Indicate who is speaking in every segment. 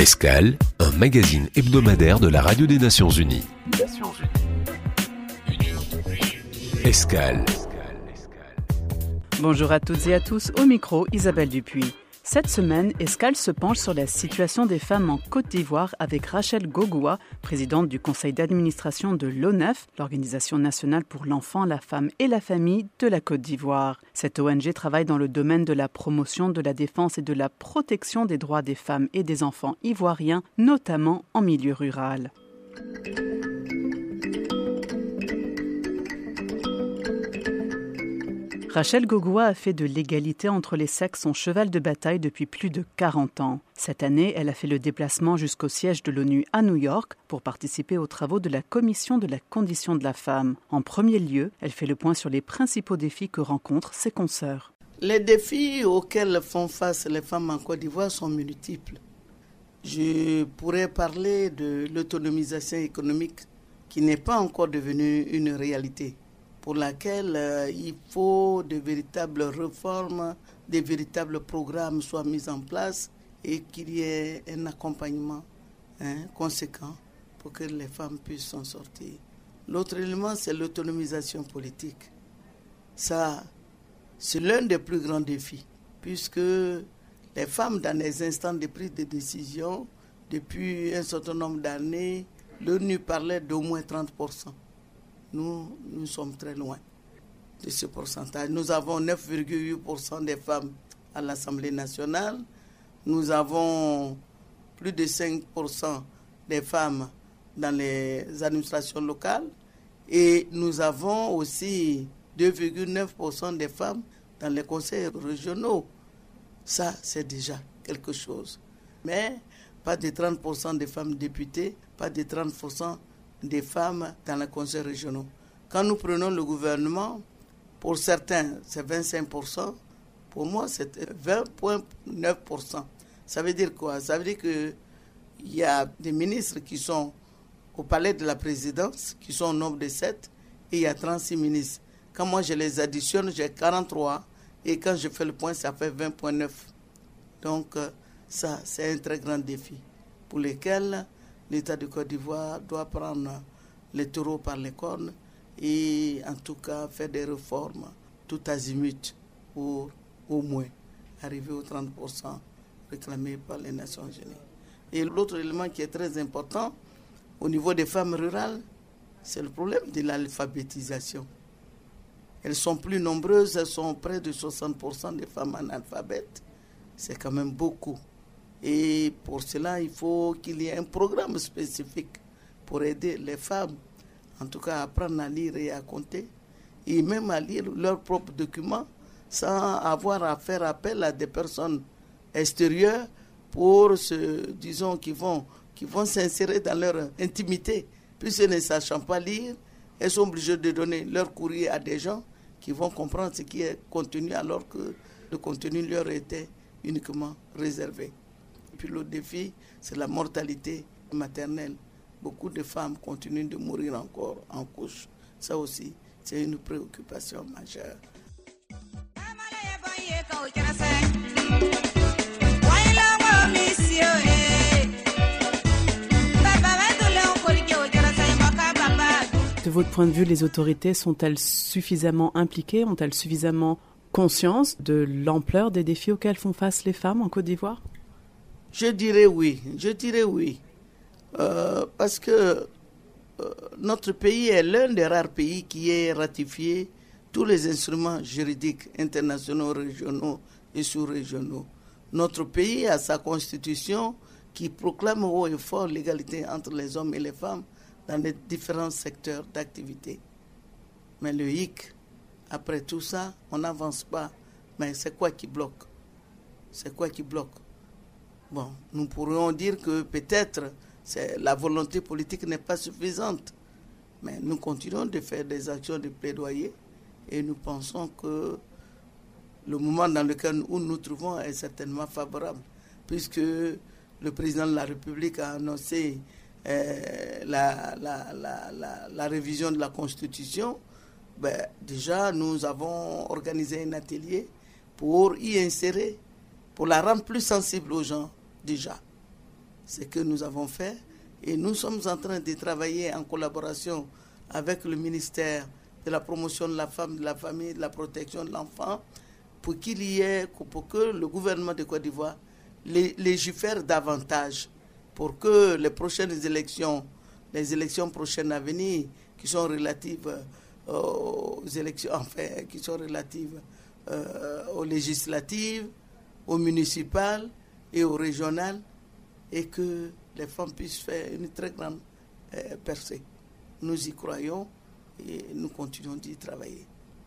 Speaker 1: Escale, un magazine hebdomadaire de la Radio des Nations Unies. Escale.
Speaker 2: Bonjour à toutes et à tous, au micro Isabelle Dupuis. Cette semaine, Escale se penche sur la situation des femmes en Côte d'Ivoire avec Rachel Gogoua, présidente du conseil d'administration de l'ONAF, l'Organisation nationale pour l'enfant, la femme et la famille de la Côte d'Ivoire. Cette ONG travaille dans le domaine de la promotion, de la défense et de la protection des droits des femmes et des enfants ivoiriens, notamment en milieu rural. Rachel Gogoua a fait de l'égalité entre les sexes son cheval de bataille depuis plus de 40 ans. Cette année, elle a fait le déplacement jusqu'au siège de l'ONU à New York pour participer aux travaux de la Commission de la condition de la femme. En premier lieu, elle fait le point sur les principaux défis que rencontrent ses consoeurs.
Speaker 3: Les défis auxquels font face les femmes en Côte d'Ivoire sont multiples. Je pourrais parler de l'autonomisation économique qui n'est pas encore devenue une réalité, pour laquelle il faut de véritables réformes, des véritables programmes soient mis en place et qu'il y ait un accompagnement conséquent pour que les femmes puissent s'en sortir. L'autre élément, c'est l'autonomisation politique. Ça, c'est l'un des plus grands défis, puisque les femmes, dans les instants de prise de décision, depuis un certain nombre d'années, l'ONU parlait d'au moins 30%. Nous sommes très loin de ce pourcentage. Nous avons 9,8% des femmes à l'Assemblée nationale. Nous avons plus de 5% des femmes dans les administrations locales. Et nous avons aussi 2,9% des femmes dans les conseils régionaux. Ça, c'est déjà quelque chose. Mais pas de 30% des femmes députées, pas de 30% des femmes dans les conseils régionaux. Quand nous prenons le gouvernement, pour certains, c'est 25%. Pour moi, c'est 20,9%. Ça veut dire quoi? Ça veut dire qu'il y a des ministres qui sont au palais de la présidence, qui sont au nombre de 7, et il y a 36 ministres. Quand moi, je les additionne, j'ai 43, et quand je fais le point, ça fait 20,9. Donc, ça, c'est un très grand défi pour lequel l'État de Côte d'Ivoire doit prendre les taureaux par les cornes et en tout cas faire des réformes tout azimut pour au moins arriver aux 30% réclamés par les Nations Unies. Et l'autre élément qui est très important au niveau des femmes rurales, c'est le problème de l'alphabétisation. Elles sont plus nombreuses, elles sont près de 60% des femmes analphabètes. C'est quand même beaucoup. Et pour cela, il faut qu'il y ait un programme spécifique pour aider les femmes, en tout cas à apprendre à lire et à compter, et même à lire leurs propres documents, sans avoir à faire appel à des personnes extérieures pour qui vont s'insérer dans leur intimité. Puisqu'elles ne sachant pas lire, elles sont obligées de donner leur courrier à des gens qui vont comprendre ce qui est contenu, alors que le contenu leur était uniquement réservé. Puis l'autre défi, c'est la mortalité maternelle. Beaucoup de femmes continuent de mourir encore en couche. Ça aussi, c'est une préoccupation majeure.
Speaker 2: De votre point de vue, les autorités sont-elles suffisamment impliquées? Ont-elles suffisamment conscience de l'ampleur des défis auxquels font face les femmes en Côte d'Ivoire?
Speaker 3: Je dirais oui. Parce que notre pays est l'un des rares pays qui ait ratifié tous les instruments juridiques internationaux, régionaux et sous-régionaux. Notre pays a sa constitution qui proclame haut et fort l'égalité entre les hommes et les femmes dans les différents secteurs d'activité. Mais le hic, après tout ça, on n'avance pas. Mais c'est quoi qui bloque? Bon, nous pourrions dire que peut-être la volonté politique n'est pas suffisante. Mais nous continuons de faire des actions de plaidoyer et nous pensons que le moment dans lequel nous nous trouvons est certainement favorable, puisque le président de la République a annoncé la révision de la Constitution. Déjà, nous avons organisé un atelier pour y insérer, pour la rendre plus sensible aux gens, déjà. ce que nous avons fait. Et nous sommes en train de travailler en collaboration avec le ministère de la promotion de la femme, de la famille, de la protection de l'enfant, pour que le gouvernement de Côte d'Ivoire légifère davantage, pour que les prochaines élections, les élections prochaines à venir, qui sont relatives aux élections, enfin, qui sont relatives aux législatives, aux municipales et aux régionales, et que les femmes puissent faire une très grande percée. Nous y croyons et nous continuons d'y travailler.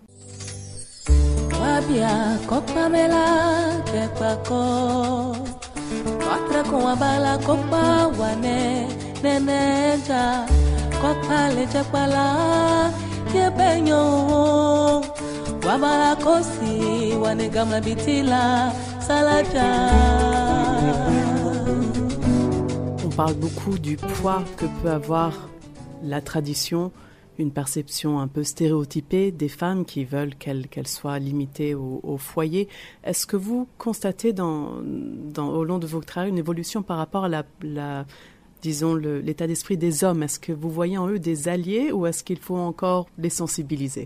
Speaker 2: On parle beaucoup du poids que peut avoir la tradition, une perception un peu stéréotypée des femmes qui veulent qu'elles soient limitées au foyer. Est-ce que vous constatez au long de votre travail une évolution par rapport à l'état d'esprit des hommes? Est-ce que vous voyez en eux des alliés ou est-ce qu'il faut encore les sensibiliser?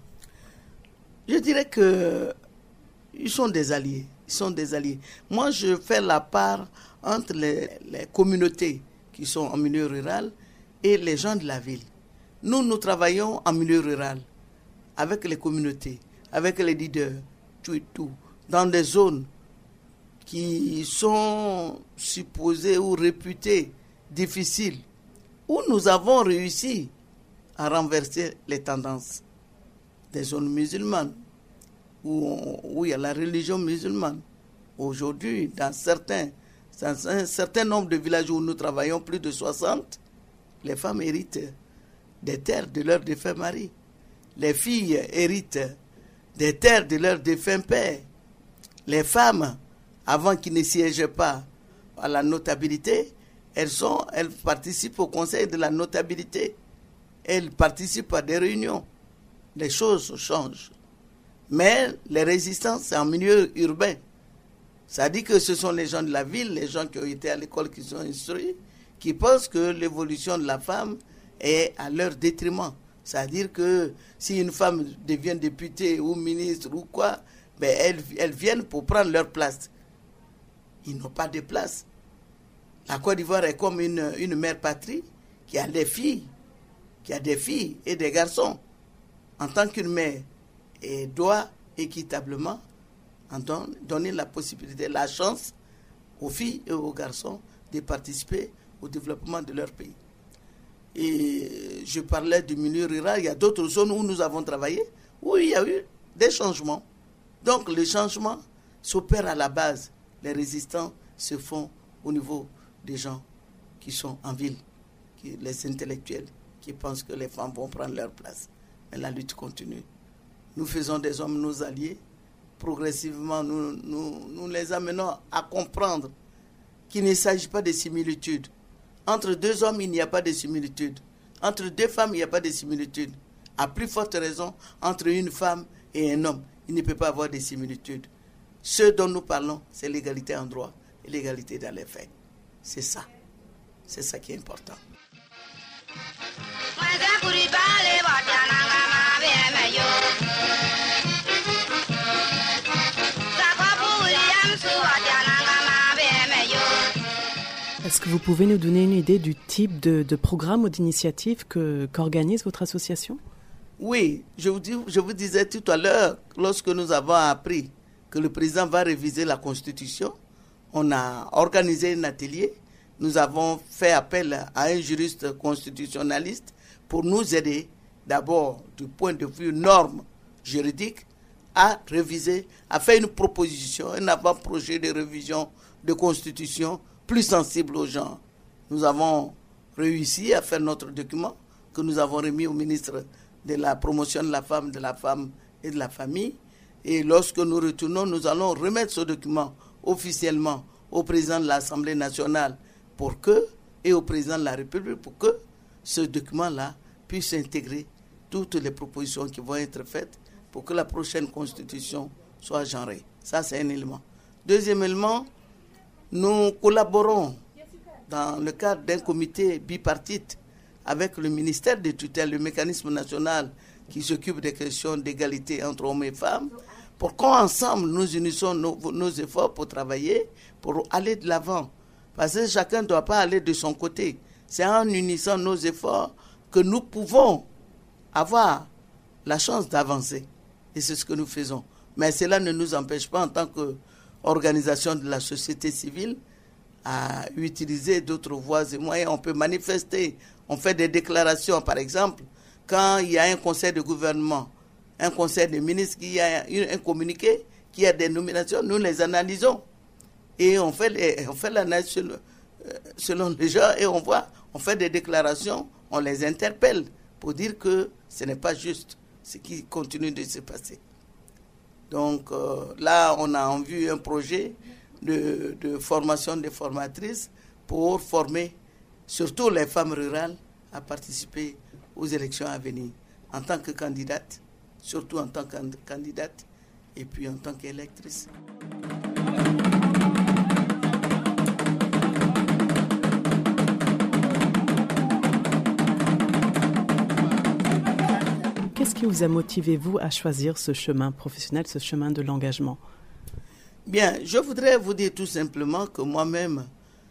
Speaker 3: Je dirais qu'ils sont des alliés. Ils sont des alliés. Moi, je fais la part entre les communautés qui sont en milieu rural et les gens de la ville. Nous travaillons en milieu rural, avec les communautés, avec les leaders, tout, dans des zones qui sont supposées ou réputées difficiles, où nous avons réussi à renverser les tendances. Des zones musulmanes, où il y a la religion musulmane. Aujourd'hui, dans un certain nombre de villages où nous travaillons, plus de 60, les femmes héritent des terres de leurs défunts maris. Les filles héritent des terres de leurs défunts pères. Les femmes, avant qu'ils ne siègent pas à la notabilité, elles participent au conseil de la notabilité. Elles participent à des réunions. Les choses changent. Mais les résistances, c'est en milieu urbain. Ça dit que ce sont les gens de la ville, les gens qui ont été à l'école, qui sont instruits, qui pensent que l'évolution de la femme est à leur détriment. C'est-à-dire que si une femme devient députée ou ministre ou quoi, elles viennent pour prendre leur place. Ils n'ont pas de place. La Côte d'Ivoire est comme une mère patrie qui a des filles et des garçons. En tant qu'une mère, elle doit équitablement donner la possibilité, la chance aux filles et aux garçons de participer au développement de leur pays. Et je parlais du milieu rural, il y a d'autres zones où nous avons travaillé, où il y a eu des changements. Donc les changements s'opèrent à la base. Les résistants se font au niveau des gens qui sont en ville, les intellectuels qui pensent que les femmes vont prendre leur place. Mais la lutte continue. Nous faisons des hommes nos alliés. Progressivement, nous les amenons à comprendre qu'il ne s'agit pas de similitudes. Entre deux hommes, il n'y a pas de similitude. Entre deux femmes, il n'y a pas de similitude. À plus forte raison, entre une femme et un homme, il ne peut pas avoir de similitude. Ce dont nous parlons, c'est l'égalité en droit et l'égalité dans les faits. C'est ça. C'est ça qui est important.
Speaker 2: Est-ce que vous pouvez nous donner une idée du type de programme ou d'initiative qu'organise votre association?
Speaker 3: Oui, je vous disais tout à l'heure, lorsque nous avons appris que le président va réviser la Constitution, on a organisé un atelier. Nous avons fait appel à un juriste constitutionnaliste pour nous aider, d'abord du point de vue normes juridiques, à réviser, à faire une proposition, un avant-projet de révision de Constitution plus sensible aux gens. Nous avons réussi à faire notre document que nous avons remis au ministre de la promotion de la femme et de la famille. Et lorsque nous retournons, nous allons remettre ce document officiellement au président de l'Assemblée nationale et au président de la République pour que ce document-là puisse intégrer toutes les propositions qui vont être faites pour que la prochaine constitution soit genrée. Ça, c'est un élément. Deuxième élément, nous collaborons dans le cadre d'un comité bipartite avec le ministère de tutelle, le mécanisme national qui s'occupe des questions d'égalité entre hommes et femmes, pour qu'ensemble nous unissons nos efforts pour travailler, pour aller de l'avant. Parce que chacun ne doit pas aller de son côté. C'est en unissant nos efforts que nous pouvons avoir la chance d'avancer. Et c'est ce que nous faisons. Mais cela ne nous empêche pas, en tant qu'organisation de la société civile, à utiliser d'autres voies et moyens. On peut manifester, on fait des déclarations, par exemple, quand il y a un conseil de gouvernement, un conseil de ministres, qui y a un communiqué, qui a des nominations, nous les analysons. Et on fait l'analyse selon les gens et on fait des déclarations, on les interpelle pour dire que ce n'est pas juste ce qui continue de se passer. Donc là, on a en vue un projet de formation des formatrices pour former surtout les femmes rurales à participer aux élections à venir en tant que candidate, surtout en tant que candidate et puis en tant qu'électrice.
Speaker 2: Qu'est-ce qui vous a motivé, vous, à choisir ce chemin professionnel, ce chemin de l'engagement?
Speaker 3: Bien, je voudrais vous dire tout simplement que moi-même,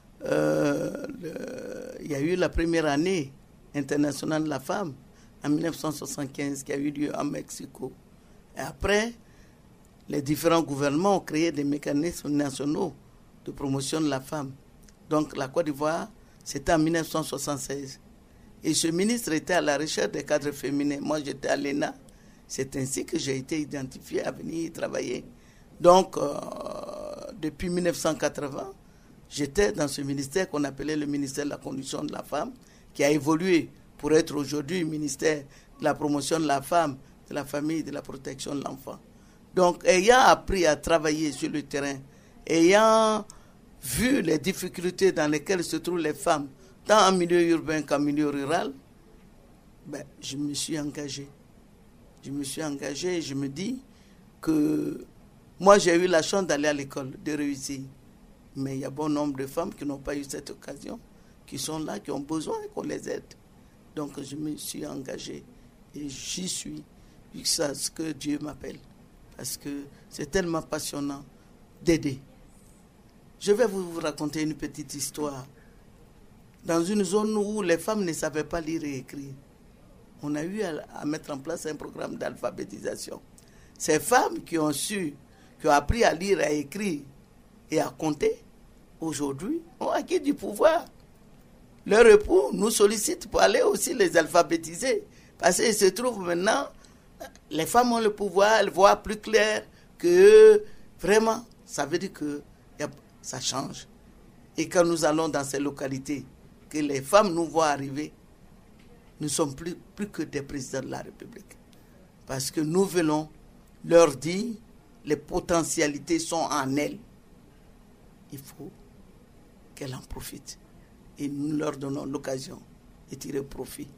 Speaker 3: il y a eu la première année internationale de la femme en 1975 qui a eu lieu en Mexico. Et après, les différents gouvernements ont créé des mécanismes nationaux de promotion de la femme. Donc la Côte d'Ivoire, c'était en 1976. Et ce ministre était à la recherche des cadres féminins. Moi, j'étais à l'ENA. C'est ainsi que j'ai été identifié à venir y travailler. Donc, depuis 1980, j'étais dans ce ministère qu'on appelait le ministère de la condition de la femme, qui a évolué pour être aujourd'hui le ministère de la promotion de la femme, de la famille et de la protection de l'enfant. Donc, ayant appris à travailler sur le terrain, ayant vu les difficultés dans lesquelles se trouvent les femmes, tant en milieu urbain qu'en milieu rural, je me suis engagé. Je me suis engagé et je me dis que moi, j'ai eu la chance d'aller à l'école, de réussir. Mais il y a bon nombre de femmes qui n'ont pas eu cette occasion, qui sont là, qui ont besoin qu'on les aide. Donc, je me suis engagé et j'y suis, jusqu'à ce que Dieu m'appelle. Parce que c'est tellement passionnant d'aider. Je vais vous raconter une petite histoire. Dans une zone où les femmes ne savaient pas lire et écrire, on a eu à mettre en place un programme d'alphabétisation. Ces femmes qui ont appris à lire, à écrire et à compter, aujourd'hui, ont acquis du pouvoir. Leur époux nous sollicite pour aller aussi les alphabétiser. Parce qu'il se trouve maintenant, les femmes ont le pouvoir, elles voient plus clair que vraiment, ça veut dire que ça change. Et quand nous allons dans ces localités, que les femmes nous voient arriver, nous ne sommes plus que des présidents de la République. Parce que nous venons leur dire, les potentialités sont en elles. Il faut qu'elles en profitent. Et nous leur donnons l'occasion de tirer profit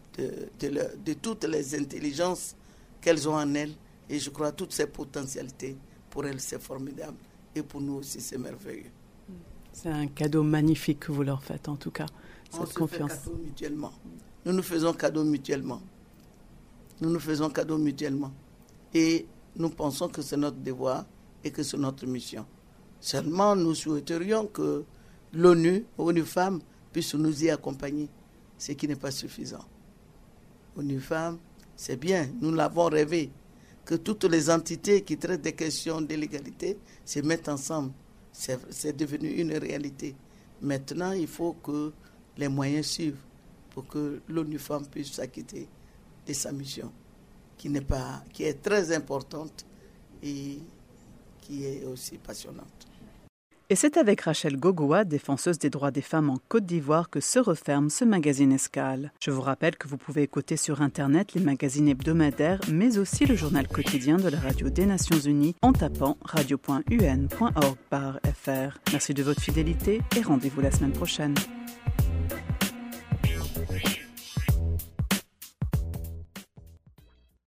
Speaker 3: de toutes les intelligences qu'elles ont en elles. Et je crois que toutes ces potentialités, pour elles, c'est formidable. Et pour nous aussi, c'est merveilleux.
Speaker 2: C'est un cadeau magnifique que vous leur faites, en tout cas, cette confiance.
Speaker 3: Fait cadeau mutuellement. Nous nous faisons cadeau mutuellement. Nous nous faisons cadeau mutuellement. Et nous pensons que c'est notre devoir et que c'est notre mission. Seulement, nous souhaiterions que l'ONU Femmes, puisse nous y accompagner, ce qui n'est pas suffisant. ONU Femmes, c'est bien, nous l'avons rêvé, que toutes les entités qui traitent des questions de l'égalité se mettent ensemble. C'est devenu une réalité. Maintenant, il faut que les moyens suivent pour que l'ONU Femmes puisse s'acquitter de sa mission, qui est très importante et qui est aussi passionnante.
Speaker 2: Et c'est avec Rachel Gogoua, défenseuse des droits des femmes en Côte d'Ivoire, que se referme ce magazine Escale. Je vous rappelle que vous pouvez écouter sur Internet les magazines hebdomadaires, mais aussi le journal quotidien de la Radio des Nations Unies en tapant radio.un.org/fr. Merci de votre fidélité et rendez-vous la semaine prochaine.